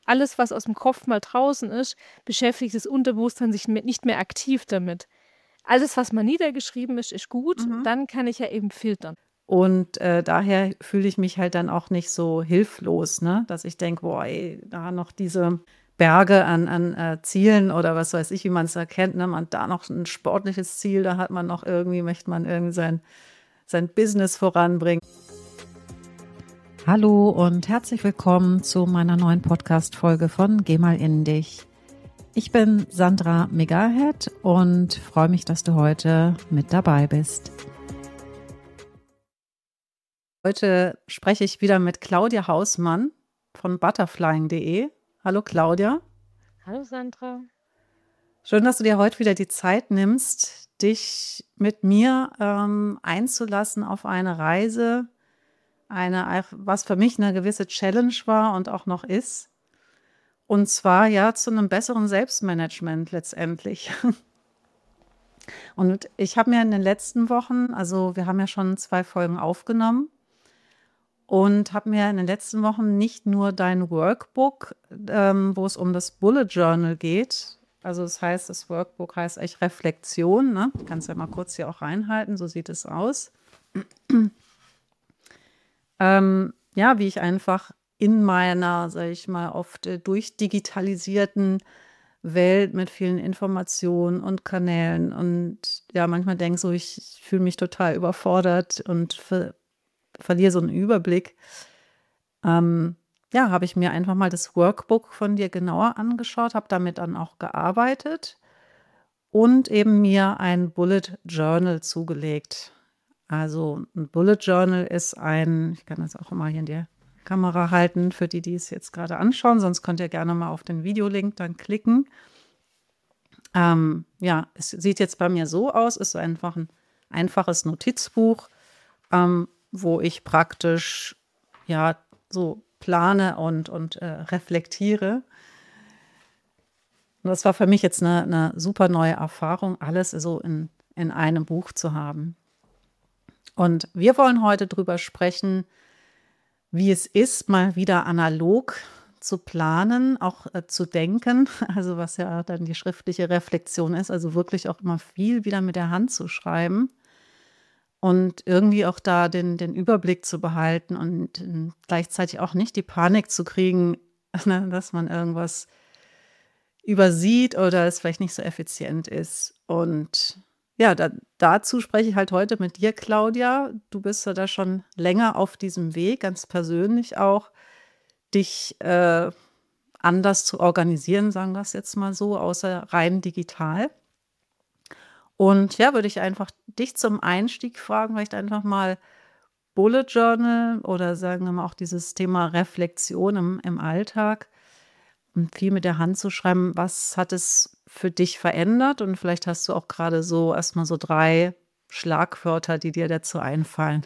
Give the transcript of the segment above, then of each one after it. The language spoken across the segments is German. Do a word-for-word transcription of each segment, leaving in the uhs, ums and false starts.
alles, was aus dem Kopf mal draußen ist, beschäftigt das Unterbewusstsein sich me- nicht mehr aktiv damit. Alles, was mal niedergeschrieben ist, ist gut. Mhm. Dann kann ich ja eben filtern. Und äh, daher fühle ich mich halt dann auch nicht so hilflos, ne? Dass ich denke, boah, ey, da noch diese Berge an, an äh, Zielen oder was weiß ich, wie man es erkennt, ne? Man da noch ein sportliches Ziel, da hat man noch irgendwie, möchte man irgendwie sein, sein Business voranbringen. Hallo und herzlich willkommen zu meiner neuen Podcast-Folge von Geh mal in dich. Ich bin Sandra Megahead und freue mich, dass du heute mit dabei bist. Heute spreche ich wieder mit Claudia Hausmann von butterflying punkt de. Hallo Claudia, Hallo Sandra. schön, dass du dir heute wieder die Zeit nimmst, dich mit mir ähm, einzulassen auf eine Reise, eine, was für mich eine gewisse Challenge war und auch noch ist. Und zwar ja zu einem besseren Selbstmanagement letztendlich. Und ich habe mir in den letzten Wochen, also wir haben ja schon zwei Folgen aufgenommen, und habe mir in den letzten Wochen nicht nur dein Workbook, ähm, wo es um das Bullet Journal geht, also das heißt, das Workbook heißt echt Reflexion, ne? Ich kann es ja mal kurz hier auch reinhalten, so sieht es aus. Ähm, ja, wie ich einfach in meiner, sage ich mal, oft äh, durchdigitalisierten Welt mit vielen Informationen und Kanälen und ja, manchmal denke so, ich, ich fühle mich total überfordert und ver verliere so einen Überblick. Ähm, ja, habe ich mir einfach mal das Workbook von dir genauer angeschaut, habe damit dann auch gearbeitet und eben mir ein Bullet Journal zugelegt. Also ein Bullet Journal ist ein, ich kann das auch mal hier in die Kamera halten, für die, die es jetzt gerade anschauen, sonst könnt ihr gerne mal auf den Videolink dann klicken. Ähm, ja, es sieht jetzt bei mir so aus, ist so einfach ein einfaches Notizbuch, ähm, wo ich praktisch ja so plane und, und äh, reflektiere. Und das war für mich jetzt eine, eine super neue Erfahrung, alles so in, in einem Buch zu haben. Und wir wollen heute drüber sprechen, wie es ist, mal wieder analog zu planen, auch äh, zu denken, also was ja dann die schriftliche Reflexion ist, also wirklich auch immer viel wieder mit der Hand zu schreiben und irgendwie auch da den, den Überblick zu behalten und äh, gleichzeitig auch nicht die Panik zu kriegen, ne, dass man irgendwas übersieht oder es vielleicht nicht so effizient ist. Und ja, da, dazu spreche ich halt heute mit dir, Claudia. Du bist ja da schon länger auf diesem Weg, ganz persönlich auch, dich äh, anders zu organisieren, sagen wir es jetzt mal so, außer rein digital. Und ja, würde ich einfach dich zum Einstieg fragen, vielleicht einfach mal Bullet Journal oder sagen wir mal auch dieses Thema Reflexion im, im Alltag und viel mit der Hand zu schreiben. Was hat es für dich verändert? Und vielleicht hast du auch gerade so erstmal so drei Schlagwörter, die dir dazu einfallen.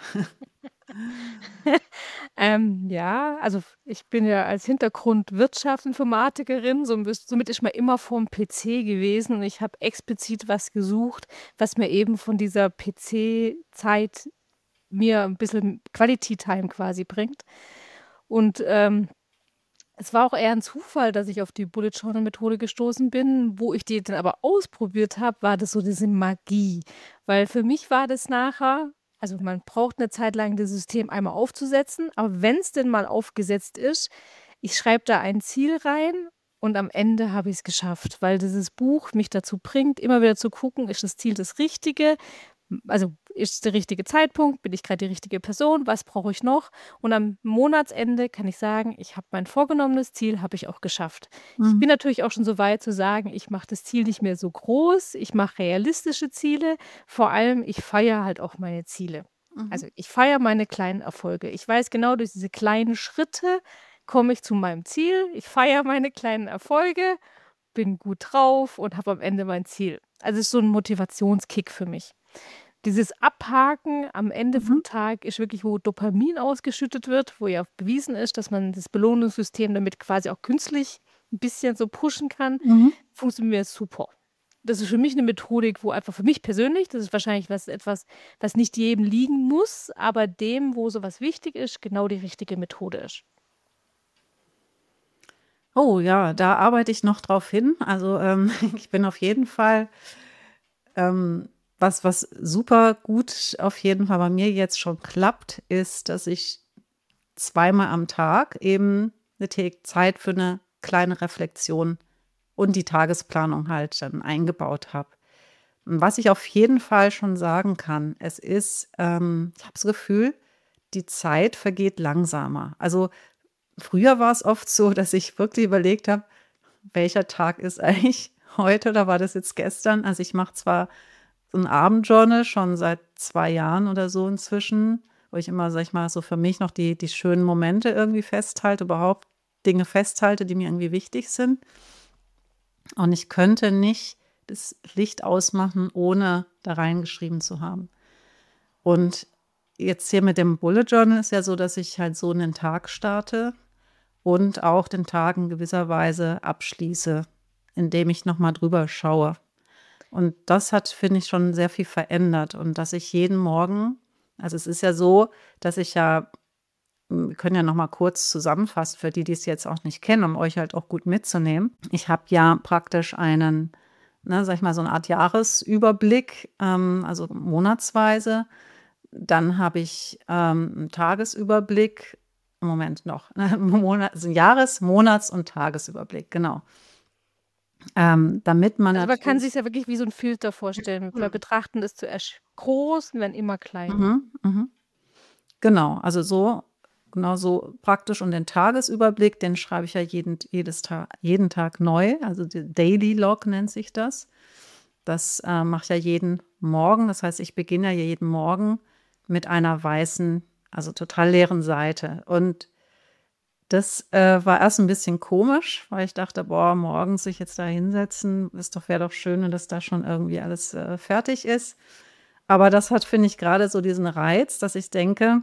Ähm, ja, also f- ich bin ja als Hintergrund Wirtschaftsinformatikerin, so, ein biss- somit ist man immer vorm P C gewesen und ich habe explizit was gesucht, was mir eben von dieser P C-Zeit mir ein bisschen Quality Time quasi bringt. Und ähm, es war auch eher ein Zufall, dass ich auf die Bullet Journal Methode gestoßen bin. Wo ich die dann aber ausprobiert habe, war das so diese Magie. Weil für mich war das nachher, also man braucht eine Zeit lang das System einmal aufzusetzen, aber wenn es denn mal aufgesetzt ist, ich schreibe da ein Ziel rein und am Ende habe ich es geschafft, weil dieses Buch mich dazu bringt, immer wieder zu gucken, ist das Ziel das Richtige? Also ist es der richtige Zeitpunkt? Bin ich gerade die richtige Person? Was brauche ich noch? Und am Monatsende kann ich sagen, ich habe mein vorgenommenes Ziel, habe ich auch geschafft. Ich Mhm. bin natürlich auch schon so weit zu sagen, ich mache das Ziel nicht mehr so groß, ich mache realistische Ziele. Vor allem, ich feiere halt auch meine Ziele. Mhm. Also ich feiere meine kleinen Erfolge. Ich weiß genau, durch diese kleinen Schritte komme ich zu meinem Ziel. Ich feiere meine kleinen Erfolge, bin gut drauf und habe am Ende mein Ziel. Also es ist so ein Motivationskick für mich. Dieses Abhaken am Ende Mhm. vom Tag ist wirklich, wo Dopamin ausgeschüttet wird, wo ja bewiesen ist, dass man das Belohnungssystem damit quasi auch künstlich ein bisschen so pushen kann, Mhm. funktioniert super. Das ist für mich eine Methodik, wo einfach für mich persönlich, das ist wahrscheinlich was etwas, was nicht jedem liegen muss, aber dem, wo sowas wichtig ist, genau die richtige Methode ist. Oh ja, da arbeite ich noch drauf hin. Also, ähm, ich bin auf jeden Fall ähm, was was super gut auf jeden Fall bei mir jetzt schon klappt, ist, dass ich zweimal am Tag eben 'ne Tä Zeit für 'ne kleine Reflexion und die Tagesplanung halt dann eingebaut habe. Und was ich auf jeden Fall schon sagen kann, es ist ähm, ich habe das Gefühl, die Zeit vergeht langsamer. Also, früher war es oft so, dass ich wirklich überlegt habe: „Welcher Tag ist eigentlich heute oder war das jetzt gestern?“ Also, ich mache zwar so 'n Abendjournal schon seit zwei Jahren oder so inzwischen, wo ich immer, sage ich mal, so für mich noch die die schönen Momente irgendwie festhalte, überhaupt Dinge festhalte, die mir irgendwie wichtig sind. Und ich könnte nicht das Licht ausmachen, ohne da reingeschrieben zu haben. Und jetzt hier mit dem Bullet Journal ist ja so, dass ich halt so in den Tag starte und auch den Tag in gewisser Weise abschließe, indem ich noch mal drüber schaue. Und das hat, finde ich, schon sehr viel verändert und dass ich jeden Morgen also, es ist ja so, dass ich ja hm, wir können ja noch mal kurz zusammenfassen für die, die's jetzt auch nicht kennen, um euch halt auch gut mitzunehmen. Ich habe ja praktisch einen, ne, sage ich mal, so 'ne Art Jahresüberblick, ähm, also monatsweise. Dann habe ich, ähm, 'n Tagesüberblick Moment noch, Monat also Jahres-, Monats und Tagesüberblick, genau. Ähm, damit man Also, man kann natürlich sich's ja wirklich wie so 'n Filter vorstellen. Wir betrachten das zuerst groß und werden immer kleiner. Mhm, mhm. Genau, also so genau so praktisch und den Tagesüberblick, den schreibe ich ja jeden jedes Ta jeden Tag neu, also d Daily Log nennt sich das. Das, äh, mache ich ja jeden Morgen. Das heißt, ich beginne ja jeden Morgen mit einer weißen, also total leeren Seite. Und das, äh, war erst 'n bisschen komisch, weil ich dachte: „Boah, morgens sich jetzt da hinsetzen, ist doch wäre doch schön, wenn das da schon irgendwie alles, äh, fertig ist.“ Aber das hat, finde ich, grade so diesen Reiz, dass ich denke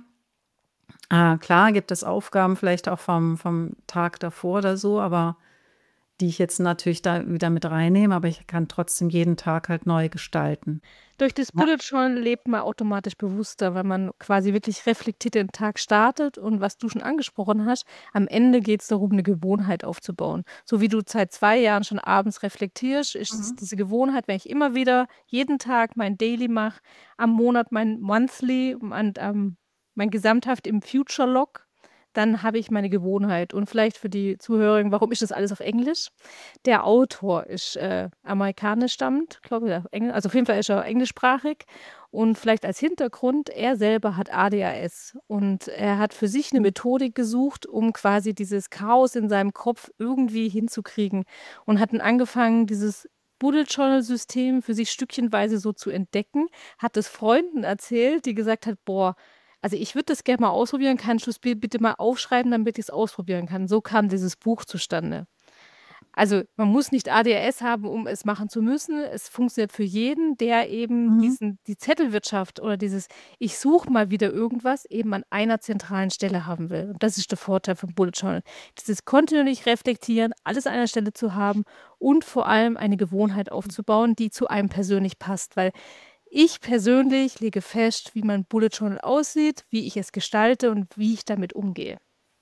äh, klar gibt es Aufgaben vielleicht auch vom vom Tag davor oder so, aber die ich jetzt natürlich da wieder mit reinnehme, aber ich kann trotzdem jeden Tag halt neu gestalten. Durch das Ja. Bullet Journal lebt man automatisch bewusster, weil man quasi wirklich reflektiert den Tag startet und was du schon angesprochen hast, am Ende geht's darum, 'ne Gewohnheit aufzubauen. So wie du seit zwei Jahren schon abends reflektierst, ist es Mhm. diese Gewohnheit, wenn ich immer wieder jeden Tag mein Daily mache, am Monat mein Monthly und, ähm, mein Gesamthaft im Future Log, dann habe ich meine Gewohnheit. Und vielleicht für die Zuhörerin, warum ist das alles auf Englisch? Der Autor ist, äh, amerikanisch stammend, glaube ich, ja, Engl also auf jeden Fall ist er englischsprachig und vielleicht als Hintergrund, er selber hat A D H S und er hat für sich 'ne Mhm. Methodik gesucht, um quasi dieses Chaos in seinem Kopf irgendwie hinzukriegen und hat dann angefangen, dieses Bullet Journal System für sich stückchenweise so zu entdecken, hat es Freunden erzählt, die gesagt hat: „Boah, also ich würde das gern mal ausprobieren. Kannst du's bi bitte mal aufschreiben, damit ich's ausprobieren kann?“ So kam dieses Buch zustande. Also, man muss nicht A D H S haben, um es machen zu müssen. Es funktioniert für jeden, der eben Mhm. diesen die Zettelwirtschaft oder dieses „Ich suche mal wieder irgendwas“ eben an einer zentralen Stelle haben will. Und das ist der Vorteil vom Bullet Journal. Dieses kontinuierlich Reflektieren, alles an einer Stelle zu haben und vor allem eine Gewohnheit aufzubauen, die zu einem persönlich passt. Weil ich persönlich lege fest, wie mein Bullet Journal aussieht, wie ich es gestalte und wie ich damit umgehe.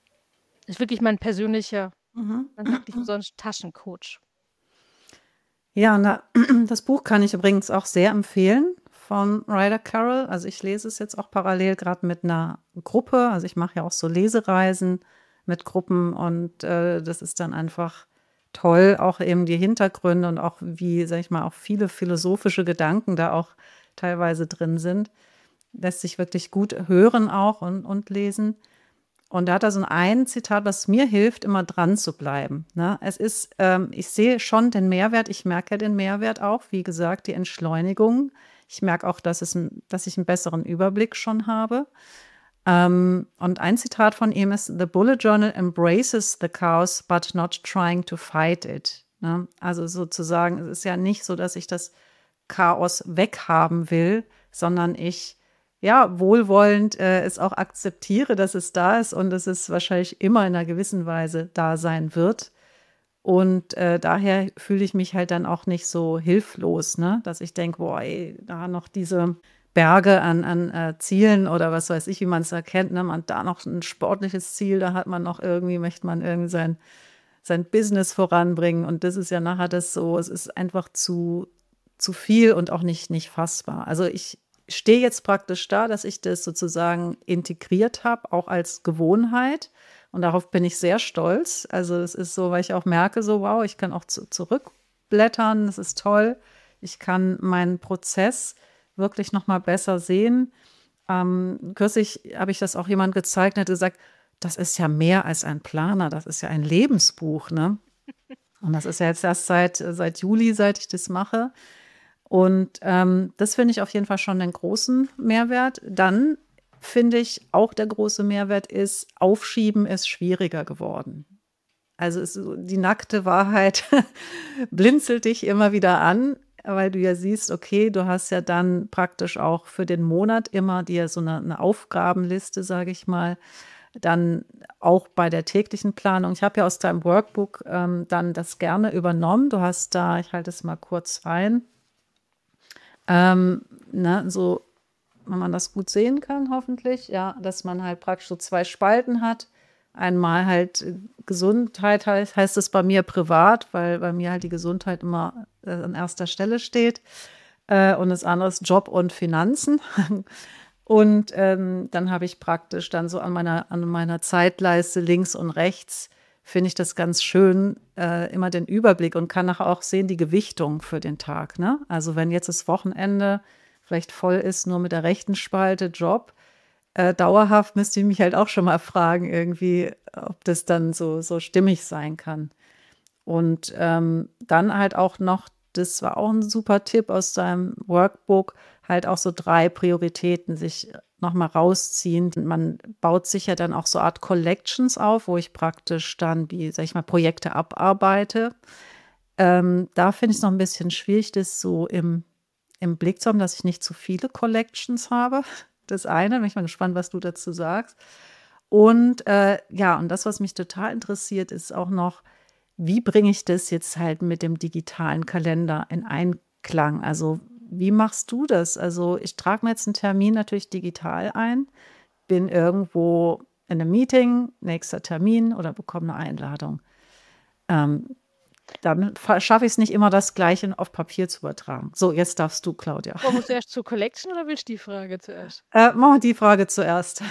Ist wirklich mein persönlicher, Mhm. man sagt nicht umsonst Taschencoach. Ja, na, das Buch kann ich übrigens auch sehr empfehlen von Ryder Carroll. Also, ich lese es jetzt auch parallel grad mit 'ner Gruppe. Also, ich mache ja auch so Lesereisen mit Gruppen und, äh, das ist dann einfach toll, auch eben die Hintergründe und auch wie, sage ich mal, auch viele philosophische Gedanken da auch teilweise drin sind. Lässt sich wirklich gut hören auch und und lesen. Und da hat er so 'n ein Zitat, was mir hilft, immer dran zu bleiben, ne? Es ist ähm, ich sehe schon den Mehrwert. Ich merke den Mehrwert auch, wie gesagt, die Entschleunigung. Ich merke auch, dass es 'n dass ich 'n besseren Überblick schon habe. Ähm, und ein Zitat von ihm ist: „The bullet journal embraces the chaos, but not trying to fight it“, ne? Also, sozusagen, es ist ja nicht so, dass ich das Chaos weghaben will, sondern ich, ja, wohlwollend, äh, es auch akzeptiere, dass es da ist und dass es wahrscheinlich immer in 'ner gewissen Weise da sein wird. Und, äh, daher fühle ich mich halt dann auch nicht so hilflos, ne, dass ich denke: „Boah, ey, da noch diese Berge an an, äh, Zielen“ oder was weiß ich, wie man's erkennt, ne? Man hat da noch 'n sportliches Ziel, da hat man noch irgendwie möchte man irgendwie sein sein Business voranbringen und das ist ja nachher das so, es ist einfach zu zu viel und auch nicht nicht fassbar. Also, ich stehe jetzt praktisch da, dass ich das sozusagen integriert habe, auch als Gewohnheit und darauf bin ich sehr stolz. Also, es ist so, weil ich auch merke so: „Wow, ich kann auch zu zurückblättern, das ist toll. Ich kann meinen Prozess wirklich noch mal besser sehen.“ Ähm, kürzlich habe ich das auch jemand gezeigt und hat gesagt: „Das ist ja mehr als ein Planer, das ist ja ein Lebensbuch“, ne? Und das ist ja jetzt erst seit seit Juli, seit ich das mache. Und, ähm, das finde ich auf jeden Fall schon 'nen großen Mehrwert. Dann finde ich auch der große Mehrwert ist, Aufschieben ist schwieriger geworden. Also, ist so die nackte Wahrheit blinzelt dich immer wieder an, weil du ja siehst, okay, du hast ja dann praktisch auch für den Monat immer dir so 'ne 'ne Aufgabenliste, sage ich mal, dann auch bei der täglichen Planung. Ich habe ja aus deinem Workbook, ähm, dann das gerne übernommen. Du hast da ich halte es mal kurz rein ähm, ne, so wenn man das gut sehen kann hoffentlich, ja, dass man halt praktisch so zwei Spalten hat. Einmal halt, äh, Gesundheit heißt heißt es bei mir privat, weil bei mir halt die Gesundheit immer, äh, an erster Stelle steht. Äh, und das andere ist Job und Finanzen. Und, ähm, dann habe ich praktisch dann so an meiner an meiner Zeitleiste links und rechts finde ich das ganz schön, äh, immer den Überblick und kann nachher auch sehen die Gewichtung für den Tag, ne? Also, wenn jetzt das Wochenende vielleicht voll ist, nur mit der rechten Spalte Job, äh, dauerhaft müsste ich mich halt auch schon mal fragen irgendwie, ob das dann so so stimmig sein kann. Und, ähm, dann halt auch noch das war auch 'n super Tipp aus deinem Workbook, halt auch so drei Prioritäten sich noch mal rausziehen. Man baut sich ja dann auch so Art Collections auf, wo ich praktisch dann wie, sage ich mal, Projekte abarbeite. Ähm, da finde ich's noch 'n bisschen schwierig, das so im im Blick zu haben, dass ich nicht zu viele Collections habe. Das eine, bin ich mal gespannt, was du dazu sagst. Und, äh, ja, und das, was mich total interessiert, ist auch noch, wie bringe ich das jetzt halt mit dem digitalen Kalender in Einklang? Also, wie machst du das? Also, ich trage mir jetzt 'n Termin natürlich digital ein, bin irgendwo in 'nem Meeting, nächster Termin oder bekomme 'ne Einladung. Ähm, dann fa schaffe ich's nicht immer, das Gleiche auf Papier zu übertragen. So, jetzt darfst du, Claudia. Aber musst du erst zur Collection oder willst du die Frage zuerst? Äh, machen wir die Frage zuerst.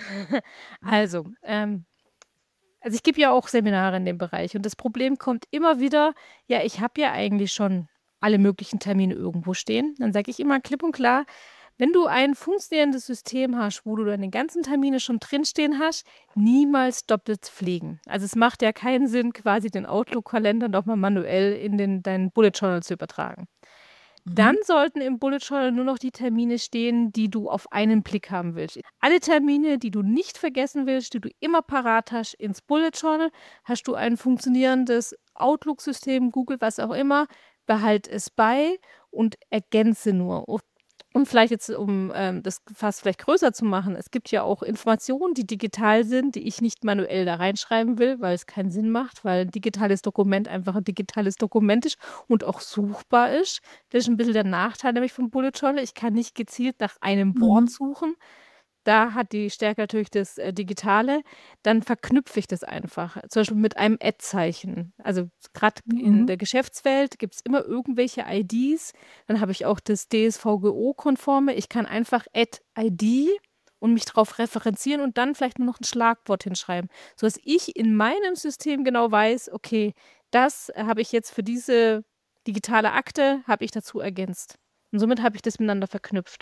Also, ähm also, ich gebe ja auch Seminare in dem Bereich und das Problem kommt immer wieder: „Ja, ich habe ja eigentlich schon alle möglichen Termine irgendwo stehen.“ Dann sage ich immer klipp und klar: „Wenn du ein funktionierendes System hast, wo du deine ganzen Termine schon drinstehen hast, niemals doppelt pflegen.“ Also, es macht ja keinen Sinn, quasi den Outlook-Kalender noch mal manuell in den dein Bullet Journal zu übertragen. Dann Mhm. sollten im Bullet Journal nur noch die Termine stehen, die du auf einen Blick haben willst. Alle Termine, die du nicht vergessen willst, die du immer parat hast, ins Bullet Journal. Hast du ein funktionierendes Outlook-System, Google, was auch immer, behalte es bei und ergänze nur. U und vielleicht jetzt, um, ähm, das Fass vielleicht größer zu machen, es gibt ja auch Informationen, die digital sind, die ich nicht manuell da reinschreiben will, weil es keinen Sinn macht, weil 'n digitales Dokument einfach 'n digitales Dokument ist und auch suchbar ist. Das ist 'n bisschen der Nachteil nämlich vom Bullet Journal. Ich kann nicht gezielt nach einem Wort Mhm. suchen. Da hat die Stärke natürlich das, äh, Digitale. Dann verknüpfe ich das einfach, zum Beispiel mit einem At-Zeichen. Also, grad in Mhm. der Geschäftswelt gibt's immer irgendwelche IDs. Dann habe ich auch das DSVGO-konforme. Ich kann einfach At-ID und mich drauf referenzieren und dann vielleicht nur noch 'n Schlagwort hinschreiben, sodass ich in meinem System genau weiß: „Okay, das habe ich jetzt für diese digitale Akte habe ich dazu ergänzt.“ Und somit habe ich das miteinander verknüpft.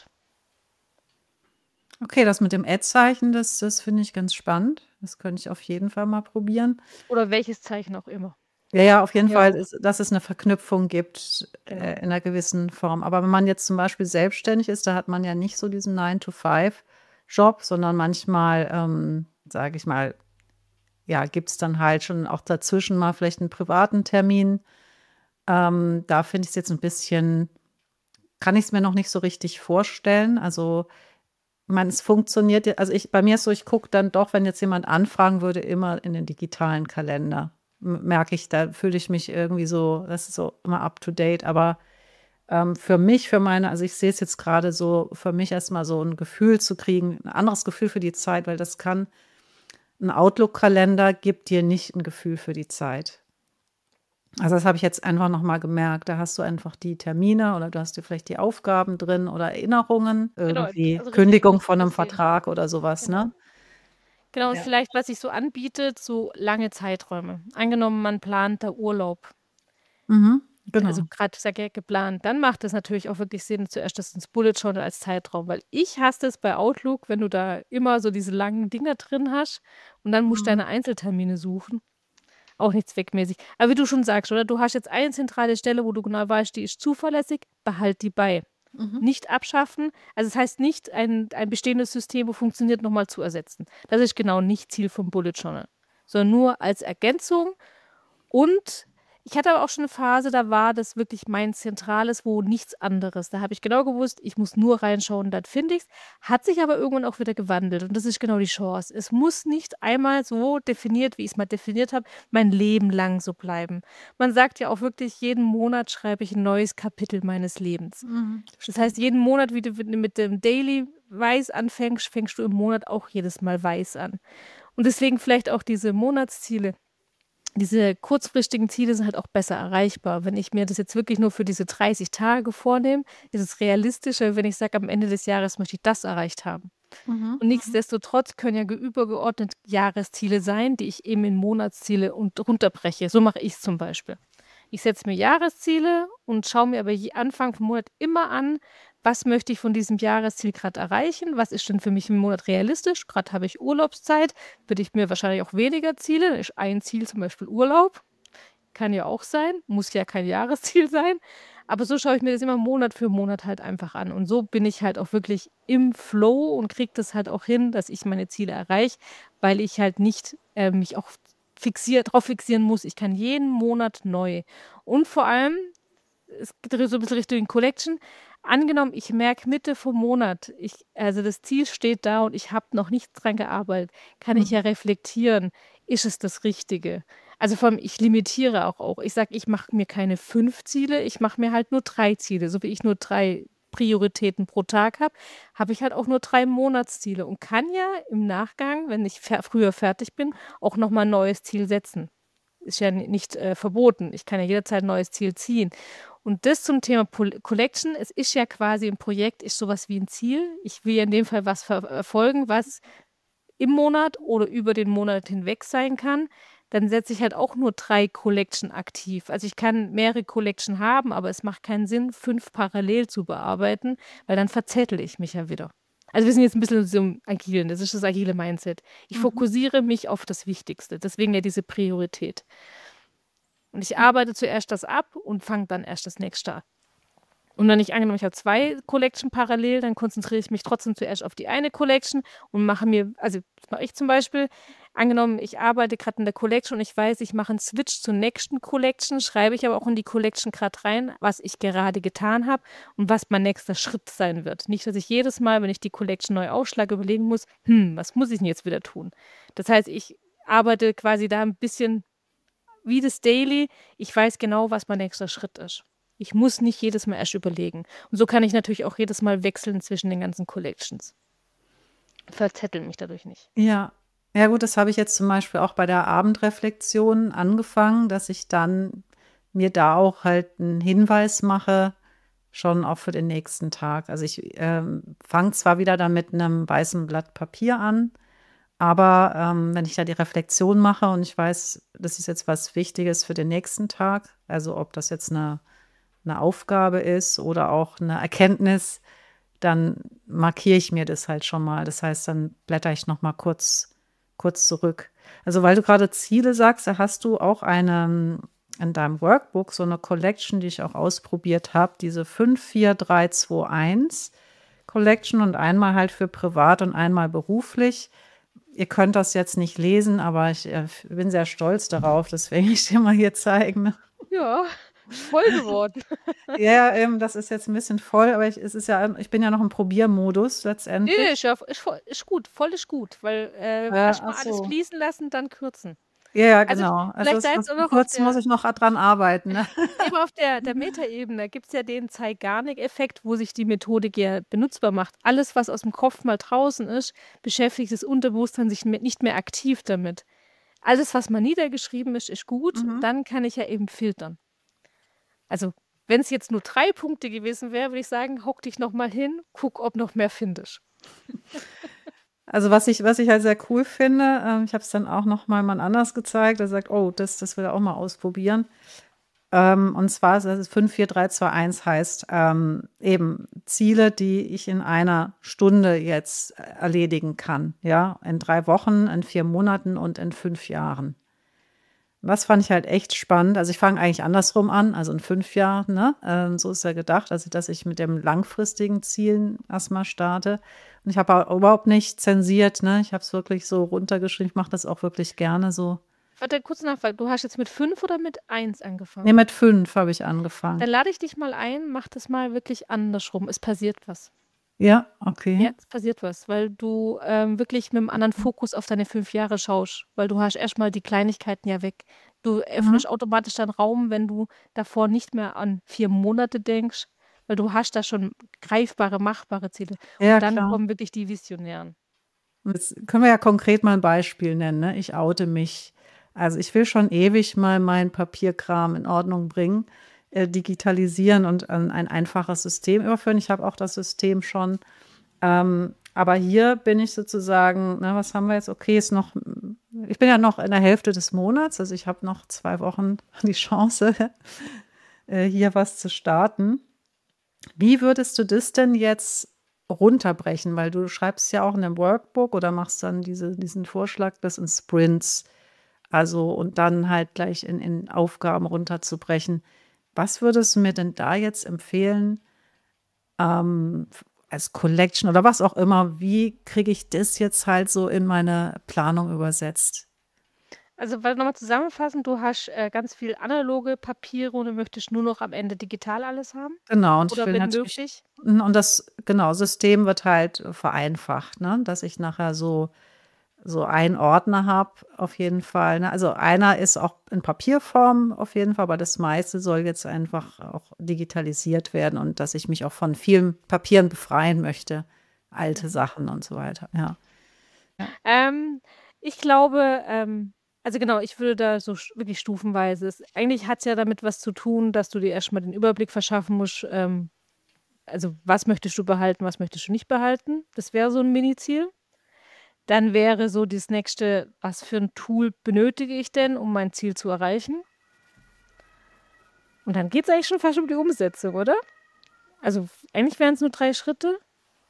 Okay, das mit dem At-Zeichen, das das finde ich ganz spannend. Das könnte ich auf jeden Fall mal probieren. Oder welches Zeichen auch immer. Ja, ja, auf Kann jeden ja Fall, auch ist dass es 'ne Verknüpfung gibt, Genau. äh, in 'ner gewissen Form. Aber wenn man jetzt zum Beispiel selbstständig ist, da hat man ja nicht so diesen Nine to Five Job, sondern manchmal, ähm, sage ich mal, ja, gibt's dann halt schon auch dazwischen mal vielleicht 'n privaten Termin. Ähm, da finde ich's jetzt 'n bisschen kann ich's mir noch nicht so richtig vorstellen. Also, meine, es funktioniert ja also, ich bei mir ist so, ich gucke dann doch, wenn jetzt jemand anfragen würde, immer in den digitalen Kalender. M merke ich, da fühle ich mich irgendwie so das ist so immer up to date. Aber, ähm, für mich, für meine also, ich sehe es jetzt grade so, für mich erst mal so 'n Gefühl zu kriegen 'n anderes Gefühl für die Zeit, weil das kann 'n Outlook-Kalender gibt dir nicht 'n Gefühl für die Zeit. Also, das habe ich jetzt einfach noch mal gemerkt. Da hast du einfach die Termine oder du hast dir vielleicht die Aufgaben drin oder Erinnerungen, Genau, irgendwie also richtig, so Kündigung musst du von 'nem das sehen. Vertrag oder so was, Genau. ne? Genau, und Ja. vielleicht, was sich so anbietet, so lange Zeiträume. Angenommen, man plant da Urlaub. Mhm, Also, genau. grad sage ja geplant, dann macht es natürlich auch wirklich Sinn, zuerst das ins Bullet Journal als Zeitraum, weil ich hasse es bei Outlook, wenn du da immer so diese langen Dinger drin hast und dann musst du Mhm. deine Einzeltermine suchen. Auch nicht zweckmäßig. Aber wie du schon sagst, oder, du hast jetzt eine zentrale Stelle, wo du genau weißt, die ist zuverlässig, behalt die bei. Mhm. Nicht abschaffen. Also, es heißt nicht, ein ein bestehendes System, wo funktioniert, noch mal zu ersetzen. Das ist genau nicht Ziel vom Bullet Journal, sondern nur als Ergänzung. Und ich hatte aber auch schon 'ne Phase, da war das wirklich mein zentrales, wo nichts anderes. Da habe ich genau gewusst, ich muss nur reinschauen, dann finde ich's. Hat sich aber irgendwann auch wieder gewandelt und das ist genau die Chance. Es muss nicht einmal so definiert, wie ich's mal definiert habe, mein Leben lang so bleiben. Man sagt ja auch wirklich, jeden Monat schreibe ich 'n neues Kapitel meines Lebens. Mhm, Das heißt, stimmt. jeden Monat, wie du mit dem Daily weiß anfängst, fängst du im Monat auch jedes Mal weiß an. Und deswegen vielleicht auch diese Monatsziele. Diese kurzfristigen Ziele sind halt auch besser erreichbar. Wenn ich mir das jetzt wirklich nur für diese dreißig Tage vornehme, ist es realistischer, wenn ich sage, am Ende des Jahres möchte ich das erreicht haben. Mhm, Und mhm. nichtsdestotrotz können ja ge übergeordnet Jahresziele sein, die ich eben in Monatsziele und runterbreche. So mache ich's zum Beispiel. Ich setze mir Jahresziele und schaue mir aber je Anfang vom Monat immer an, was möchte ich von diesem Jahresziel grad erreichen? Was ist denn für mich im Monat realistisch? Grad habe ich Urlaubszeit, würde ich mir wahrscheinlich auch weniger Ziele dann ist ein Ziel zum Beispiel Urlaub. Kann ja auch sein, muss ja kein Jahresziel sein. Aber so schaue ich mir das immer Monat für Monat halt einfach an. Und so bin ich halt auch wirklich im Flow und kriege das halt auch hin, dass ich meine Ziele erreiche, weil ich halt nicht, äh, mich auch fixiert drauf fixieren muss. Ich kann jeden Monat neu. Und vor allem, es geht so 'n bisschen Richtung Collection. Angenommen, ich merke Mitte vom Monat, ich also, das Ziel steht da und ich habe noch nicht dran gearbeitet, kann ich Mhm. ja reflektieren: „Ist es das Richtige?“ Also, vor allem, ich limitiere auch auch. Ich sage, ich mache mir keine fünf Ziele, ich mache mir halt nur drei Ziele. So wie ich nur drei Prioritäten pro Tag habe, habe ich halt auch nur drei Monatsziele und kann ja im Nachgang, wenn ich fer früher fertig bin, auch noch mal 'n neues Ziel setzen. Ist ja ni nicht, äh, verboten. Ich kann ja jederzeit 'n neues Ziel ziehen. Und das zum Thema Pol Collection. Es ist ja quasi 'n Projekt ist so was wie 'n Ziel. Ich will ja in dem Fall was ver verfolgen, was im Monat oder über den Monat hinweg sein kann. Dann setze ich halt auch nur drei Collection aktiv. Also, ich kann mehrere Collection haben, aber es macht keinen Sinn, fünf parallel zu bearbeiten, weil dann verzettle ich mich ja wieder. Also, wir sind jetzt 'n bisschen so im Agilen, das ist das agile Mindset. Ich Mhm. fokussiere mich auf das Wichtigste, deswegen ja diese Priorität. Und ich Mhm. arbeite zuerst das ab und fange dann erst das Nächste an. Und wenn ich angenommen, ich habe zwei Collection parallel, dann konzentriere ich mich trotzdem zuerst auf die eine Collection und mache mir also, das mache ich zum Beispiel. Angenommen, ich arbeite grad in der Collection und ich weiß, ich mache 'n Switch zur nächsten Collection, schreibe ich aber auch in die Collection grad rein, was ich gerade getan habe und was mein nächster Schritt sein wird. Nicht, dass ich jedes Mal, wenn ich die Collection neu aufschlage, überlegen muss: „Hm, was muss ich 'n jetzt wieder tun?“ Das heißt, ich arbeite quasi da 'n bisschen wie das Daily. Ich weiß genau, was mein nächster Schritt ist. Ich muss nicht jedes Mal erst überlegen. Und so kann ich natürlich auch jedes Mal wechseln zwischen den ganzen Collections. Verzettle mich dadurch nicht. Ja. Ja gut, das habe ich jetzt zum Beispiel auch bei der Abendreflexion angefangen, dass ich dann mir da auch halt 'n Hinweis mache, schon auch für den nächsten Tag. Also, ich, ähm, fange zwar wieder da mit 'nem weißen Blatt Papier an, aber, ähm, wenn ich da die Reflexion mache und ich weiß, das ist jetzt was Wichtiges für den nächsten Tag, also, ob das jetzt 'ne 'ne Aufgabe ist oder auch 'ne Erkenntnis, dann markiere ich mir das halt schon mal. Das heißt, dann blättere ich noch mal kurz kurz zurück. Also, weil du grade Ziele sagst, da hast du auch eine in deinem Workbook so 'ne Collection, die ich auch ausprobiert habe, diese fünf vier drei zwei eins Collection und einmal halt für privat und einmal beruflich. Ihr könnt das jetzt nicht lesen, aber ich, äh, f bin sehr stolz darauf, das werde ich dir mal hier zeigen, ne? Ja, ist voll geworden. Ja, ähm, das ist jetzt 'n bisschen voll, aber ich es ist ja ich bin ja noch im Probiermodus Ne, ne, letztendlich. ist ja ist voll ist gut, voll ist gut, weil, äh, Äh, erst ach mal alles so. fließen lassen, dann kürzen. Ja, ja, Also, genau. Also, vielleicht das da das jetzt auch noch auf kurz muss der ich noch a dran arbeiten, ne? eben auf der der Metaebene gibt's ja den Zeigarnik-Effekt, wo sich die Methodik ja benutzbar macht. Alles, was aus'm Kopf mal draußen ist, beschäftigt das Unterbewusstsein sich me nicht mehr aktiv damit. alles, was mal niedergeschrieben ist, ist gut. Mhm. Dann kann ich ja eben filtern. Also, wenn es jetzt nur drei Punkte gewesen wäre, würde ich sagen, hock dich noch mal hin, guck, ob noch mehr findest. Also, was ich was ich halt sehr cool finde, ähm, ich habe es dann auch noch mal jemand anders gezeigt, der sagt: „Oh, das das will er auch mal ausprobieren." Ähm, und zwar ist es fünf, vier, drei, zwei, eins heißt, ähm, eben Ziele, die ich in einer Stunde jetzt äh, erledigen kann, ja, in drei Wochen, in vier Monaten und in fünf Jahren. Das fand ich halt echt spannend. Also, ich fange eigentlich andersrum an, also in fünf Jahren, ne? Ähm, so ist ja gedacht, also, dass ich mit dem langfristigen Zielen erst mal starte. Und ich habe auch überhaupt nicht zensiert, ne? Ich habe es wirklich so runtergeschrieben. Ich mache das auch wirklich gerne so. Warte, kurze Nachfrage. Du hast jetzt mit fünf oder mit eins Ne, angefangen? mit fünf habe ich angefangen. Dann lade ich dich mal ein, mach das mal wirklich andersrum. Es passiert was. Ja, Ja, okay. es passiert was, weil du, ähm, wirklich mit 'nem anderen Fokus auf deine fünf Jahre schaust, weil du hast erst mal die Kleinigkeiten ja weg. Du Mhm. öffnest automatisch deinen Raum, wenn du davor nicht mehr an vier Monate denkst, weil du hast da schon greifbare, machbare Ziele. Ja, Und dann klar. kommen wirklich die visionären. Und jetzt können wir ja konkret mal ein Beispiel nennen, ne? Ich oute mich. Also, ich will schon ewig mal meinen Papierkram in Ordnung bringen, äh, digitalisieren und an ein einfaches System überführen. Ich habe auch das System schon. Ähm, aber hier bin ich sozusagen, ne, was haben wir jetzt? Okay, ist noch hm, ich bin ja noch in der Hälfte des Monats, also, ich habe noch zwei Wochen die Chance, äh, hier was zu starten. Wie würdest du das denn jetzt runterbrechen? Weil du schreibst ja auch in 'nem Workbook oder machst dann diese diesen Vorschlag, das in Sprints, also und dann halt gleich in in Aufgaben runterzubrechen. Was würdest du mir denn da jetzt empfehlen, ähm, f als Collection oder was auch immer? Wie kriege ich das jetzt halt so in meine Planung übersetzt? Also, weil noch mal zusammenfassend, du hast, äh, ganz viel analoge Papiere und du möchtest nur noch am Ende digital alles haben? Genau, und ich Oder will wenn natürlich möglich? hm, und das genau, System wird halt äh, vereinfacht, ne, dass ich nachher so so einen Ordner habe auf jeden Fall, ne? Also, einer ist auch in Papierform auf jeden Fall, aber das meiste soll jetzt einfach auch digitalisiert werden und dass ich mich auch von vielen Papieren befreien möchte, alte Mhm. Sachen und so weiter, ja. Ja. Ähm, ich glaube, ähm also genau, ich würde da so sch wirklich stufenweise es eigentlich hat's ja damit was zu tun, dass du dir erst mal den Überblick verschaffen musst, ähm, also, was möchtest du behalten, was möchtest du nicht behalten? Das wäre so 'n Mini-Ziel. Dann wäre so das Nächste: „Was für 'n Tool benötige ich denn, um mein Ziel zu erreichen?“ Und dann geht's eigentlich schon fast um die Umsetzung, oder? Also, f eigentlich wären's nur drei Schritte.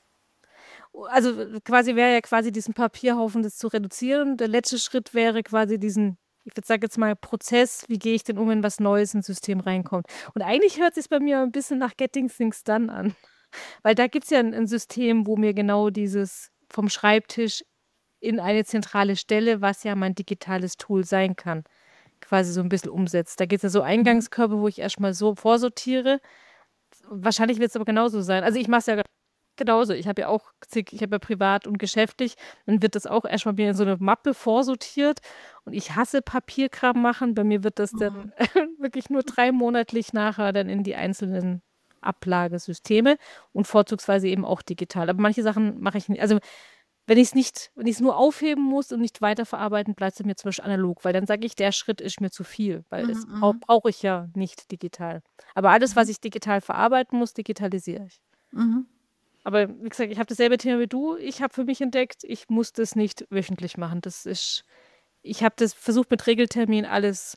O also, w quasi wäre ja quasi diesen Papierhaufen das zu reduzieren. Der letzte Schritt wäre quasi diesen, ich würde sage jetzt mal Prozess, wie gehe ich denn um, wenn was Neues ins System reinkommt? Und eigentlich hört sich's bei mir 'n bisschen nach Getting Things Done an, weil da gibt's ja 'n 'n System, wo mir genau dieses vom Schreibtisch in eine zentrale Stelle, was ja mein digitales Tool sein kann, quasi so 'n bisschen umsetzt. Da gibt's ja so Mhm. Eingangskörbe, wo ich erst mal so vorsortiere. Wahrscheinlich wird's aber genauso sein. Also, ich mache es ja genauso. Ich habe ja auch zig ich habe ja privat und geschäftlich, dann wird das auch erst mal mir in so 'ne Mappe vorsortiert und ich hasse Papierkram machen. Bei mir wird das Mhm. dann wirklich nur drei monatlich nachher dann in die einzelnen Ablagesysteme und vorzugsweise eben auch digital. Aber manche Sachen mache ich ni also, wenn ich's nicht wenn ich's nur aufheben muss und nicht weiterverarbeiten, bleibt's bei mir zum Beispiel analog, weil dann sage ich, der Schritt ist mir zu viel, weil Mhm, es brau mhm. brauche ich ja nicht digital. Aber alles, was Mhm. ich digital verarbeiten muss, digitalisiere ich. Mhm. Aber wie gesagt, ich habe dasselbe Thema wie du. Ich habe für mich entdeckt, ich muss das nicht wöchentlich machen. Das ist ich habe das versucht mit Regeltermin alles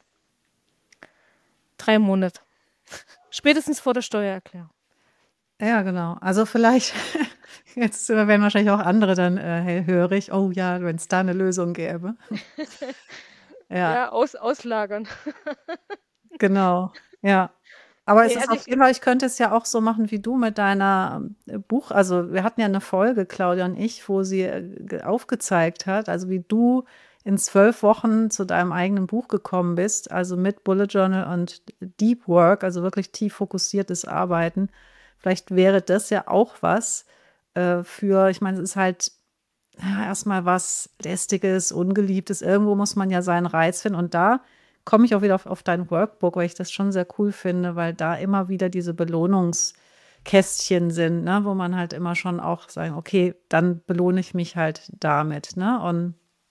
drei Monate. Spätestens vor der Steuererklärung. Ja, genau. Also, vielleicht jetzt äh, werden wahrscheinlich auch andere dann, äh, hellhörig: „Oh ja, wenn's da 'ne Lösung gäbe." Ja. Ja, aus auslagern. Genau, ja. Aber es Ne, ist also auf ich jeden Fall ich könnte es ja auch so machen wie du mit deiner, äh, Buch also, wir hatten ja 'ne Folge, Claudia und ich, wo sie, äh, ge aufgezeigt hat, also, wie du in zwölf Wochen zu deinem eigenen Buch gekommen bist, also, mit Bullet Journal und Deep Work, also, wirklich tief fokussiertes Arbeiten. Vielleicht wäre das ja auch was, äh, für ich meine, es ist halt, ja, erst mal was Lästiges, Ungeliebtes. Irgendwo muss man ja seinen Reiz finden und da komme ich auch wieder auf auf dein Workbook, weil ich das schon sehr cool finde, weil da immer wieder diese Belohnungskästchen sind, ne, wo man halt immer schon auch sagen: „Okay, dann belohne ich mich halt damit", ne? Und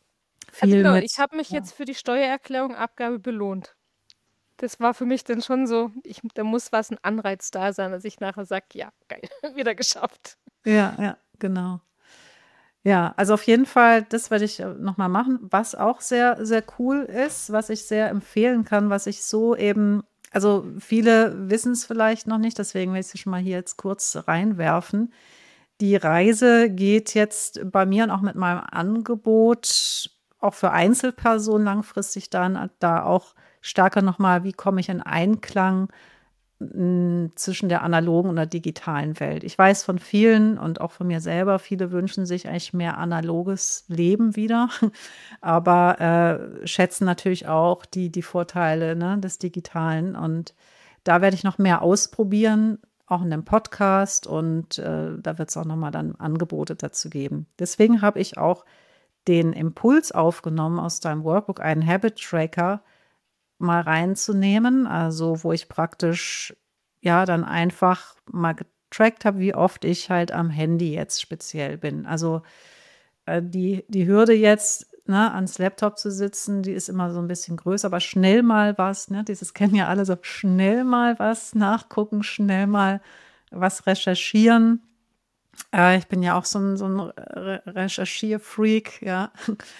Also viel genau, ich mit habe mich ja. jetzt für die Steuererklärung Abgabe belohnt. Das war für mich dann schon so, ich da muss was 'n Anreiz da sein, dass ich nachher sage: „Ja, geil, wieder geschafft.“ Ja, ja, genau. Ja, also auf jeden Fall, das werde ich, äh, noch mal machen. Was auch sehr, sehr cool ist, was ich sehr empfehlen kann, was ich so eben also viele wissen es vielleicht noch nicht, deswegen will ich es schon mal hier jetzt kurz reinwerfen. Die Reise geht jetzt bei mir und auch mit meinem Angebot auch für Einzelpersonen langfristig dann äh, da auch stärker noch mal, wie komme ich in Einklang hm, zwischen der analogen und der digitalen Welt. Ich weiß von vielen und auch von mir selber, viele wünschen sich eigentlich mehr analoges Leben wieder, aber, äh, schätzen natürlich auch die die Vorteile, ne, des Digitalen. Und da werde ich noch mehr ausprobieren, auch in dem Podcast und, äh, da wird es auch noch mal dann Angebote dazu geben. Deswegen habe ich auch den Impuls aufgenommen aus deinem Workbook, einen Habit Tracker mal reinzunehmen, also wo ich praktisch, ja, dann einfach mal getrackt habe, wie oft ich halt am Handy jetzt speziell bin. Also, äh, die die Hürde jetzt, ne, ans Laptop zu sitzen, die ist immer so ein bisschen größer, aber schnell mal was, ne, dieses kennen ja alle so, schnell mal was nachgucken, schnell mal was recherchieren. Äh, ich bin ja auch so ein so 'n Re Recherchierfreak, ja.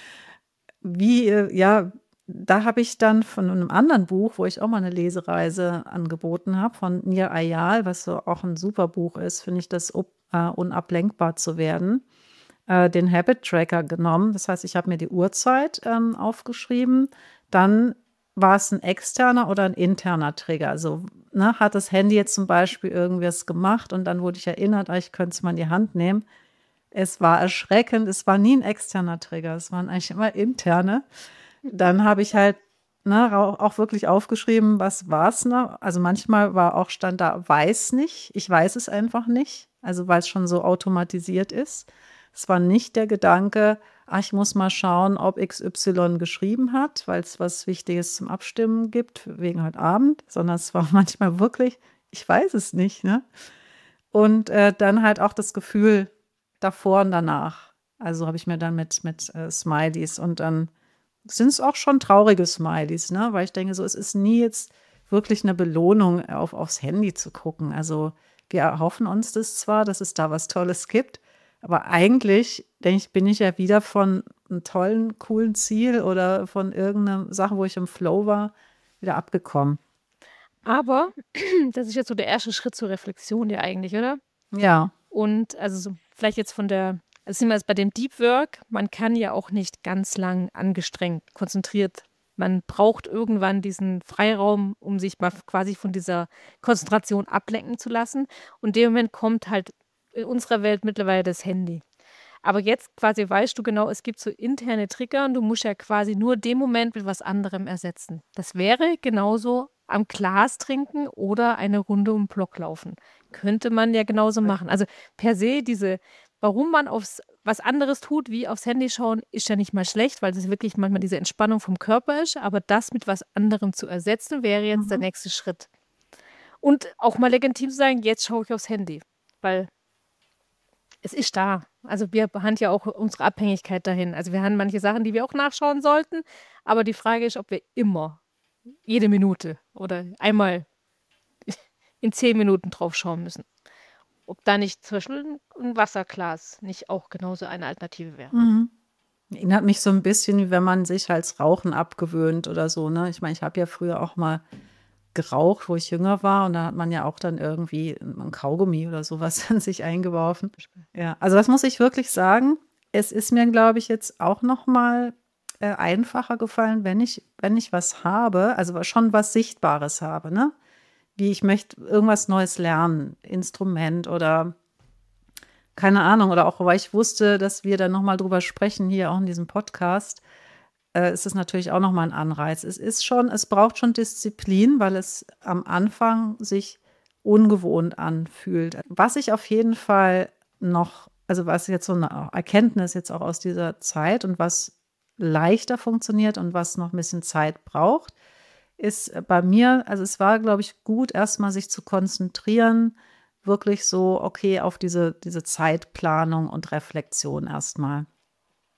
Wie, äh ja, da habe ich dann von einem anderen Buch, wo ich auch mal eine Lesereise angeboten habe, von Nir Eyal, was so auch ein super Buch ist, finde ich das up äh, „Unablenkbar zu werden“, äh, den Habit Tracker genommen. Das heißt, ich habe mir die Uhrzeit, ähm, aufgeschrieben. Dann war es ein externer oder ein interner Trigger. Also, ne, hat das Handy jetzt zum Beispiel irgendwas gemacht und dann wurde ich erinnert: „Ah, ich könnte es mal in die Hand nehmen.“ Es war erschreckend, es war nie 'n externer Trigger, es waren eigentlich immer interne. Dann habe ich halt, ne, rau auch wirklich aufgeschrieben, was war's, ne? Also, manchmal war auch stand da: „Weiß nicht“, ich weiß es einfach nicht, also, weil's schon so automatisiert ist. Es war nicht der Gedanke: „Ah, ich muss mal schauen, ob X Y geschrieben hat, weil's was Wichtiges zum Abstimmen gibt wegen heute Abend“, sondern es war manchmal wirklich: „Ich weiß es nicht“, ne? Und, äh, dann halt auch das Gefühl davor und danach. Also, habe ich mir dann mit mit, äh, Smileys und dann sind es auch schon traurige Smileys, ne, weil ich denke so, es ist nie jetzt wirklich eine Belohnung, auf aufs Handy zu gucken. Also, wir erhoffen uns das zwar, dass es da was Tolles gibt, aber eigentlich, denke ich, bin ich ja wieder von einem tollen, coolen Ziel oder von irgendeiner Sache, wo ich im Flow war, wieder abgekommen. Aber das ist jetzt so der erste Schritt zur Reflexion ja eigentlich, oder? Ja. Und also so vielleicht jetzt von der also sind wir jetzt bei dem Deep Work, man kann ja auch nicht ganz lang angestrengt, konzentriert man braucht irgendwann diesen Freiraum, um sich mal f quasi von dieser Konzentration ablenken zu lassen. Und in dem Moment kommt halt in unserer Welt mittlerweile das Handy. Aber jetzt quasi weißt du genau, es gibt so interne Trigger und du musst ja quasi nur den Moment mit was anderem ersetzen. Das wäre genauso am Glas trinken oder eine Runde um 'n Block laufen. Könnte man ja genauso machen. Also, per se diese warum man aufs was anderes tut, wie aufs Handy schauen, ist ja nicht mal schlecht, weil das wirklich manchmal diese Entspannung vom Körper ist, aber das mit was anderem zu ersetzen, wäre jetzt der Mhm. nächste Schritt. Und auch mal legitim zu sagen: „Jetzt schaue ich aufs Handy“, weil es ist da. Also, wir haben ja auch unsere Abhängigkeit dahin. Also, wir haben manche Sachen, die wir auch nachschauen sollten, aber die Frage ist, ob wir immer, jede Minute oder einmal in zehn Minuten drauf schauen müssen. Ob da nicht zum Beispiel 'n 'n Wasserglas nicht auch genauso eine Alternative wäre. Mhm. Erinnert mich so 'n bisschen, wie wenn man sich halt das Rauchen abgewöhnt oder so, ne? Ich meine, ich habe ja früher auch mal geraucht, wo ich jünger war und da hat man ja auch dann irgendwie 'n Kaugummi oder so was in sich eingeworfen. Ja, also das muss ich wirklich sagen. Es ist mir, glaube ich, jetzt auch noch mal, äh, einfacher gefallen, wenn ich wenn ich was habe, also wa schon was Sichtbares habe, ne? Wie ich möchte irgendwas Neues lernen, Instrument oder keine Ahnung, oder auch weil ich wusste, dass wir dann noch mal drüber sprechen hier auch in diesem Podcast, äh, ist es natürlich auch noch mal 'n Anreiz. Es ist schon es braucht schon Disziplin, weil es am Anfang sich ungewohnt anfühlt. Was ich auf jeden Fall noch also, was jetzt so 'ne Erkenntnis jetzt auch aus dieser Zeit und was leichter funktioniert und was noch 'n bisschen Zeit braucht, ist äh, bei mir also, es war, glaube ich, gut, erst mal sich zu konzentrieren, wirklich so, okay, auf diese diese Zeitplanung und Reflexion erst mal.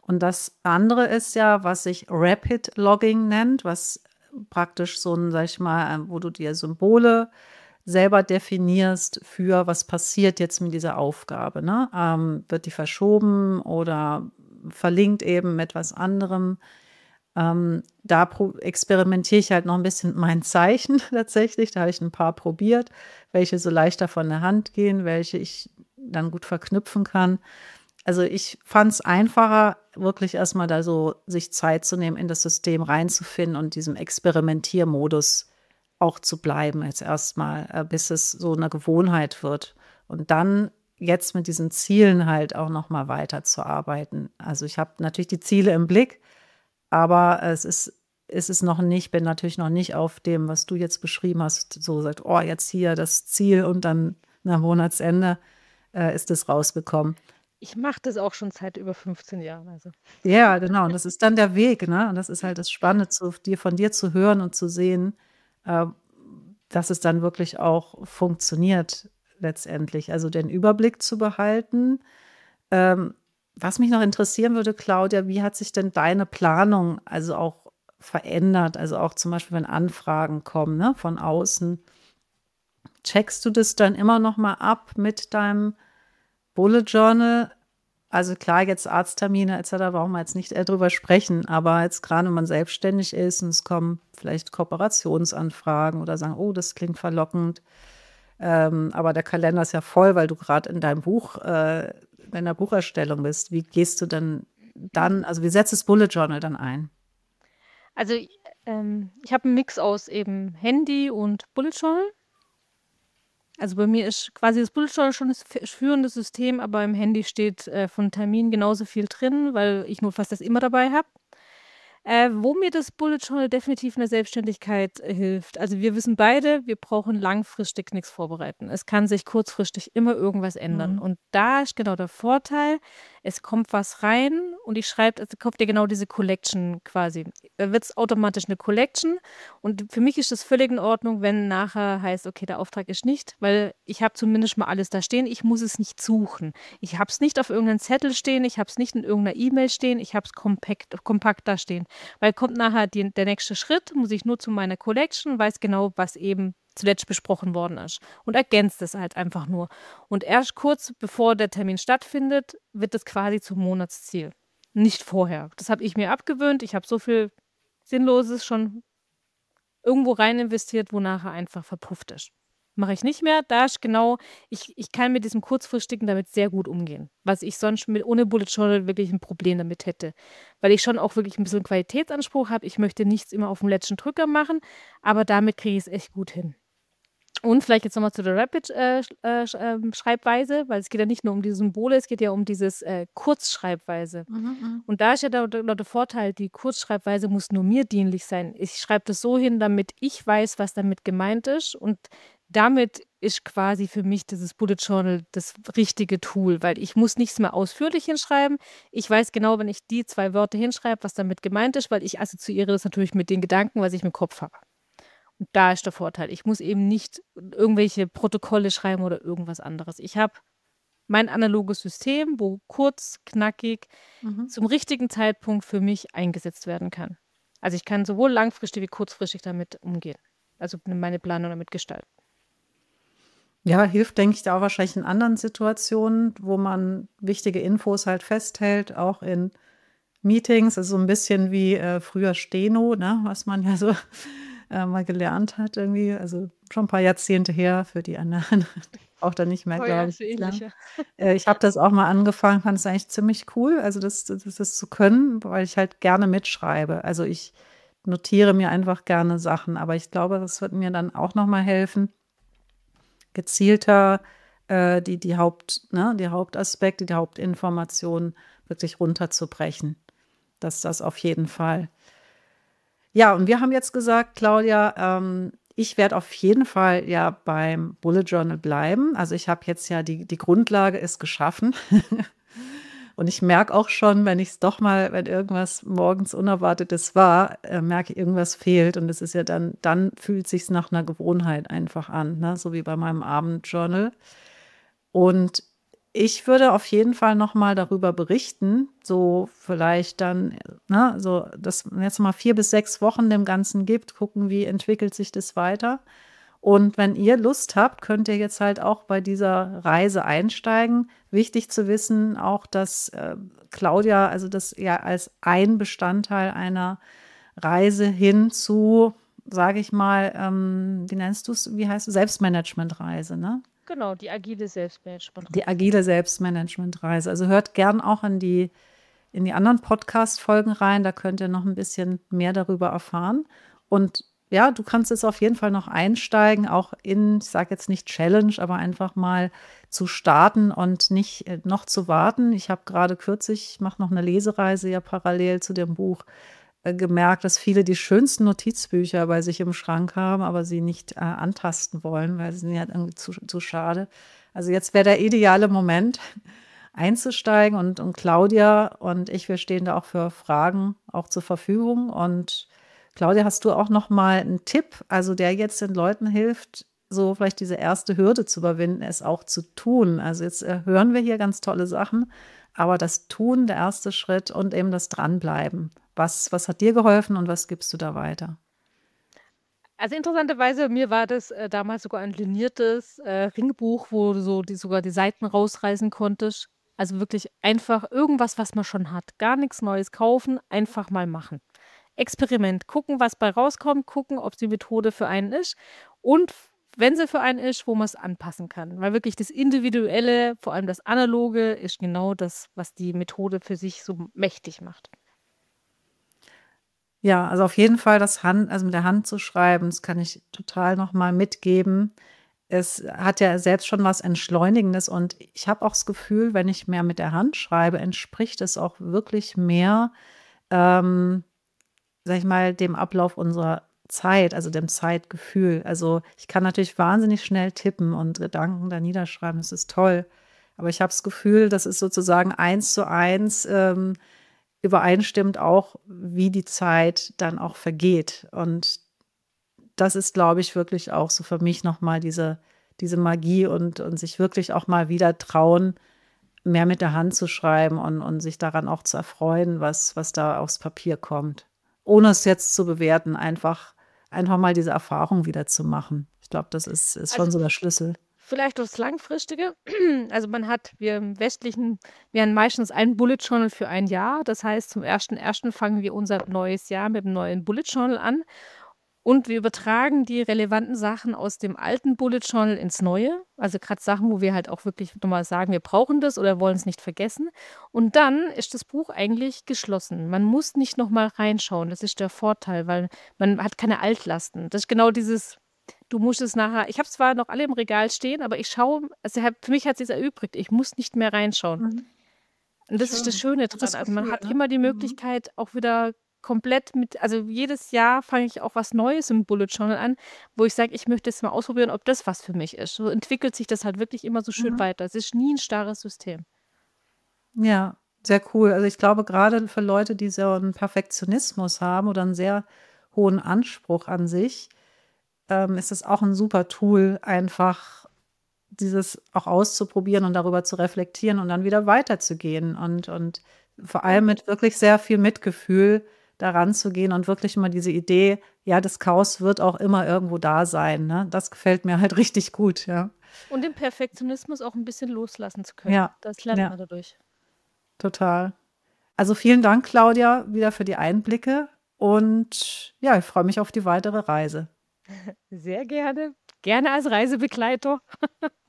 Und das andere ist ja, was sich Rapid Logging nennt, was praktisch so 'n, sage ich mal, ähm, wo du dir Symbole selber definierst für was passiert jetzt mit dieser Aufgabe, ne? Ähm, wird die verschoben oder verlinkt eben mit was anderem? Ähm, da pro experimentiere ich halt noch 'n bisschen mit meinen Zeichen tatsächlich. Da habe ich 'n paar probiert, welche so leichter von der Hand gehen, welche ich dann gut verknüpfen kann. Also, ich fand es einfacher, wirklich erst mal da so sich Zeit zu nehmen, in das System reinzufinden und diesem Experimentiermodus auch zu bleiben jetzt erst mal, äh, bis es so 'ne Gewohnheit wird. Und dann jetzt mit diesen Zielen halt auch noch mal weiterzuarbeiten. Also, ich habe natürlich die Ziele im Blick, aber es ist es ist noch nicht bin natürlich noch nicht auf dem, was du jetzt beschrieben hast, so sagt: „Oh, jetzt hier das Ziel und dann nach Monatsende, äh, ist es rausgekommen.“ Ich mache das auch schon seit über fünfzehn Jahren, also. Ja, genau. Und das ist dann der Weg, ne? Und das ist halt das Spannende zu dir von dir zu hören und zu sehen, ähm, dass es dann wirklich auch funktioniert letztendlich. Also, den Überblick zu behalten. Ähm, was mich noch interessieren würde, Claudia, wie hat sich denn deine Planung also auch verändert? Also, auch zum Beispiel, wenn Anfragen kommen, ne, von außen. Checkst du das dann immer noch mal ab mit deinem Bullet Journal? Also, klar, jetzt Arzttermine et cetera brauchen wir jetzt nicht, äh, drüber sprechen, aber jetzt grade, wenn man selbstständig ist und es kommen vielleicht Kooperationsanfragen oder sagen: „Oh, das klingt verlockend.“ Ähm, aber der Kalender ist ja voll, weil du grad in deinem Buch äh, in deiner Bucherstellung bist. Wie gehst du denn dann also, wie setzt das Bullet Journal dann ein? Also, i ähm, ich habe 'n Mix aus eben Handy und Bullet Journal. Also, bei mir ist quasi das Bullet Journal schon das f führende System, aber im Handy steht, äh, von Terminen genauso viel drin, weil ich notfalls das immer dabei habe. Äh, wo mir das Bullet Journal definitiv in der Selbstständigkeit, äh, hilft also, wir wissen beide, wir brauchen langfristig nix vorbereiten. Es kann sich kurzfristig immer irgendwas ändern. Mhm. Und da ist genau der Vorteil, es kommt was rein und ich schreibe also, kommt ja genau diese Collection quasi. Da wird's automatisch 'ne Collection und für mich ist das völlig in Ordnung, wenn nachher heißt: „Okay, der Auftrag ist nicht“, weil ich habe zumindest mal alles da stehen. Ich muss es nicht suchen. Ich habe es nicht auf irgend 'nen Zettel stehen, ich habe es nicht in irgend 'ner E-Mail stehen, ich habe es kompakt kompakt da stehen. Weil kommt nachher die der nächste Schritt, muss ich nur zu meiner Collection, weiß genau, was eben zuletzt besprochen worden ist und ergänzt es halt einfach nur. Und erst kurz bevor der Termin stattfindet, wird das quasi zum Monatsziel, nicht vorher. Das habe ich mir abgewöhnt. Ich habe so viel Sinnloses schon irgendwo rein investiert, wo nachher einfach verpufft ist. Mache ich nicht mehr. Da ist genau ich ich kann mit diesem Kurzfristigen damit sehr gut umgehen, was ich sonst mit ohne Bullet Journal wirklich 'n Problem damit hätte. Weil ich schon auch wirklich 'n bisschen Qualitätsanspruch habe. Ich möchte nichts immer aufm letzten Drücker machen, aber damit kriege ich's echt gut hin. Und vielleicht jetzt noch mal zu der Rapid, äh, Sch äh, Sch ähm, Schreibweise, weil es geht ja nicht nur um die Symbole, es geht ja um dieses, äh, Kurzschreibweise. Mhm, mhm. Und da ist ja der der der Vorteil, die Kurzschreibweise muss nur mir dienlich sein. Ich schreibe das so hin, damit ich weiß, was damit gemeint ist und damit ist quasi für mich dieses Bullet Journal das richtige Tool, weil ich muss nichts mehr ausführlich hinschreiben. Ich weiß genau, wenn ich die zwei Wörter hinschreibe, was damit gemeint ist, weil ich assoziiere das natürlich mit den Gedanken, was ich im Kopf habe. Und da ist der Vorteil. Ich muss eben nicht irgendwelche Protokolle schreiben oder irgendwas anderes. Ich habe mein analoges System, wo kurz, knackig, Mhm. zum richtigen Zeitpunkt für mich eingesetzt werden kann. Also, ich kann sowohl langfristig wie kurzfristig damit umgehen, also, meine Planung damit gestalten. Ja, hilft, denke ich, da auch wahrscheinlich in anderen Situationen, wo man wichtige Infos halt festhält, auch in Meetings, also, so 'n bisschen wie, äh, früher Steno, ne, was man ja so, äh, mal gelernt hat irgendwie. Also, schon 'n paar Jahrzehnte her für die anderen. Braucht ihr nicht mehr, Oh ja, glaube ich, so ähnlich, lernen. ja. Äh, ich habe das auch mal angefangen, fand es eigentlich ziemlich cool, also, das das das zu können, weil ich halt gerne mitschreibe. Also, ich notiere mir einfach gerne Sachen, aber ich glaube, das wird mir dann auch noch mal helfen gezielter, äh, die die Haupt ne, die Hauptaspekte, die Hauptinformationen wirklich runterzubrechen. Das das auf jeden Fall. Ja, und wir haben jetzt gesagt, Claudia, ähm, ich werde auf jeden Fall ja beim Bullet Journal bleiben. Also, ich habe jetzt ja die die Grundlage ist geschaffen. Und ich merke auch schon, wenn ich's doch mal wenn irgendwas morgens Unerwartetes war, äh, merke ich, irgendwas fehlt. Und es ist ja dann dann fühlt sich's nach 'ner Gewohnheit einfach an, ne, so wie bei meinem Abendjournal. Und Ich würde auf jeden Fall noch mal darüber berichten, so vielleicht dann, ne, so dass man jetzt mal vier bis sechs Wochen dem Ganzen gibt, gucken, wie entwickelt sich das weiter. Und wenn ihr Lust habt, könnt ihr jetzt halt auch bei dieser Reise einsteigen. Wichtig zu wissen auch, dass äh, Claudia, also das ja als ein Bestandteil einer Reise hin zu, sage ich mal, ähm, wie nennst du es, wie heißt es, Selbstmanagementreise, ne? Genau, die agile Selbstmanagement. Die agile Selbstmanagementreise. Also hört gern auch in die, in die anderen Podcast-Folgen rein, da könnt ihr noch ein bisschen mehr darüber erfahren. Und ja, du kannst jetzt auf jeden Fall noch einsteigen, auch in, ich sage jetzt nicht Challenge, aber einfach mal zu starten und nicht äh, noch zu warten. Ich habe gerade kürzlich, ich mache noch eine Lesereise ja parallel zu dem Buch, äh, gemerkt, dass viele die schönsten Notizbücher bei sich im Schrank haben, aber sie nicht äh, antasten wollen, weil sie sind ja irgendwie zu, zu schade. Also jetzt wäre der ideale Moment, einzusteigen und, und Claudia und ich, wir stehen da auch für Fragen auch zur Verfügung. Und Claudia, hast du auch noch mal einen Tipp, also der jetzt den Leuten hilft, so vielleicht diese erste Hürde zu überwinden, es auch zu tun? Also jetzt äh, hören wir hier ganz tolle Sachen, aber das Tun, der erste Schritt und eben das Dranbleiben. Was, was hat dir geholfen und was gibst du da weiter? Also, interessanterweise, mir war das, äh, damals sogar ein liniertes, äh, Ringbuch, wo du so die sogar die Seiten rausreißen konntest. Also, wirklich einfach irgendwas, was man schon hat. Gar nichts Neues kaufen, einfach mal machen. Experiment, gucken, was bei rauskommt, gucken, ob die Methode für einen ist und f wenn sie für einen ist, wo man es anpassen kann. Weil wirklich das Individuelle, vor allem das Analoge, ist genau das, was die Methode für sich so mächtig macht. Ja, also auf jeden Fall das Hand, also mit der Hand zu schreiben, das kann ich total noch mal mitgeben. Es hat ja selbst schon was Entschleunigendes und ich habe auch das Gefühl, wenn ich mehr mit der Hand schreibe, entspricht es auch wirklich mehr, ähm, sage ich mal, dem Ablauf unserer Zeit, also dem Zeitgefühl. Also ich kann natürlich wahnsinnig schnell tippen und Gedanken da niederschreiben, das ist toll. Aber ich habe das Gefühl, das ist sozusagen eins zu eins ähm, übereinstimmt auch, wie die Zeit dann auch vergeht. Und das ist, glaube ich, wirklich auch so für mich noch mal diese diese Magie und und sich wirklich auch mal wieder trauen, mehr mit der Hand zu schreiben und und sich daran auch zu erfreuen, was was da aufs Papier kommt. Ohne es jetzt zu bewerten, einfach einfach mal diese Erfahrung wieder zu machen. Ich glaube, das ist ist schon Also, so der Schlüssel. vielleicht das Langfristige. Also, man hat wir im Westlichen wir haben meistens ein Bullet Journal für ein Jahr. Das heißt, zum ersten ersten fangen wir unser neues Jahr mit 'm neuen Bullet Journal an und wir übertragen die relevanten Sachen aus dem alten Bullet Journal ins neue. Also, grad Sachen, wo wir halt auch wirklich noch mal sagen, wir brauchen das oder wollen's nicht vergessen. Und dann ist das Buch eigentlich geschlossen. Man muss nicht noch mal reinschauen. Das ist der Vorteil, weil man hat keine Altlasten. Das ist genau dieses du musst es nachher ich habe zwar noch alle im Regal stehen, aber ich schaue also, habe für mich hat sich's erübrigt. Ich muss nicht mehr reinschauen. Mhm. Und das ist das Schön. Schöne dran. Gutes Also, man Gefühl, hat ne? immer die Mhm. Möglichkeit, auch wieder komplett mit also, jedes Jahr fange ich auch was Neues im Bullet Journal an, wo ich sage: „Ich möchte jetzt mal ausprobieren, ob das was für mich ist.“ So entwickelt sich das halt wirklich immer so schön Mhm. weiter. Es ist nie 'n starres System. Ja, sehr cool. Also, ich glaube, gerade für Leute, die so 'n Perfektionismus haben oder einen sehr hohen Anspruch an sich, ähm, ist es auch ein super Tool, einfach dieses auch auszuprobieren und darüber zu reflektieren und dann wieder weiterzugehen und und vor allem mit wirklich sehr viel Mitgefühl daran zu gehen und wirklich immer diese Idee, ja, das Chaos wird auch immer irgendwo da sein, ne? Das gefällt mir halt richtig gut, ja. Und den Perfektionismus auch 'n bisschen loslassen zu können. Ja, Das lernt ja, man dadurch. total. Also, vielen Dank, Claudia, wieder für die Einblicke und ja, ich freue mich auf die weitere Reise. Sehr gerne. Gerne als Reisebegleiter.